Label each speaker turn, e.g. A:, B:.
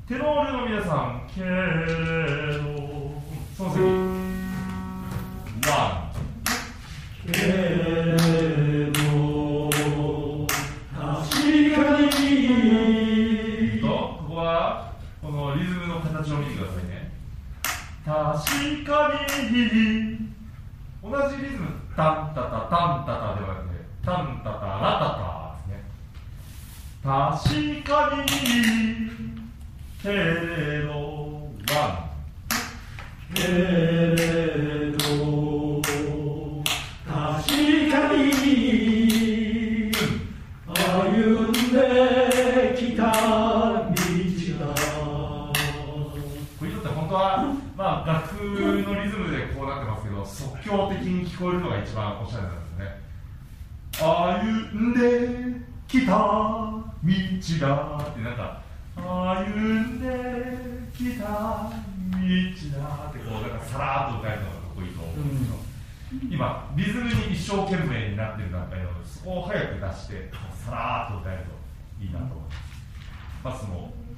A: テノールの皆さん、けどその次ワン
B: けど確かに
A: と、ここはこのリズムの形を見てくださいね。確かに同じリズム、タンタタタンタタではなくてタンタタラタタですね。確かにけれどワン
B: けれど確かに歩んできた道だ。
A: これにとって本当は、まあ、楽譜のリズムでこうなってますけど、即興的に聞こえるのが一番おしゃれなんですね。歩んできた道だってなんか歩んできた道だってこうなんかさらっと歌えるのがかっこいいと思うんですよ。今リズムに一生懸命になってる段階なので、そこを早く出してさらっと歌えるといいなと思います。バスも